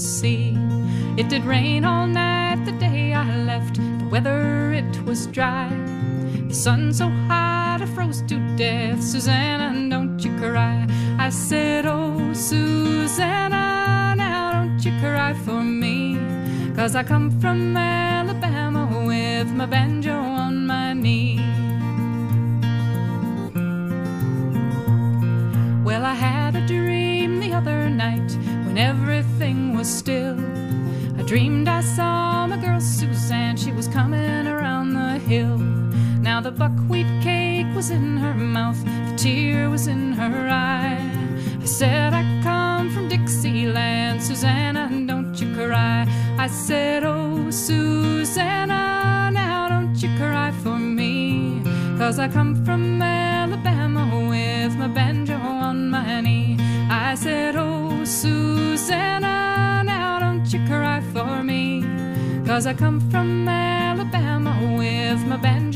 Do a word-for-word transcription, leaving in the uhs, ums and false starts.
sea. It did rain all night the day I left, the weather it was dry. The sun so hot I froze to death. Susanna, don't you cry. I said, oh, Susanna, now don't you cry for me, 'cause I come from Alabama with my banjo on my knee. Well, I had a dream the other night when everything was still. I dreamed I saw my girl Suzanne, she was coming around the hill. Now the buckwheat cake was in her mouth, the tear was in her eye. I said, I come from Dixieland, Susanna, don't you cry. I said, oh, Susanna, now don't you cry for me, 'cause I come from Alabama with my banjo on my knee. I said, oh, Susanna, now don't you cry for me, 'cause I come from Alabama with my banjo